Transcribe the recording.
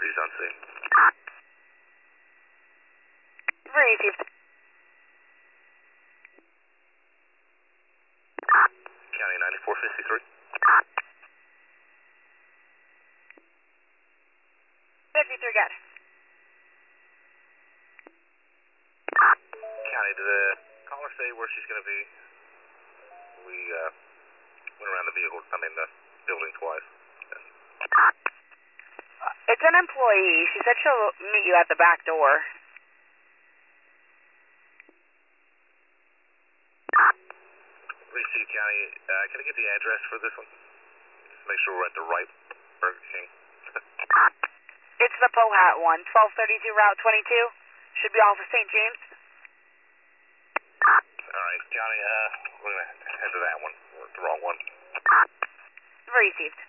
deputies on scene. Received. County 9453. 53, got it. County, did the caller say where she's going to be? We went around the building twice. It's an employee. She said she'll meet you at the back door. Receive County, can I get the address for this one? Just make sure we're at the right Burger King. It's the Pohat one, 1232 Route 22. Should be off of St. James. Alright, County, we're going to head to that one. We're at the wrong one. Received.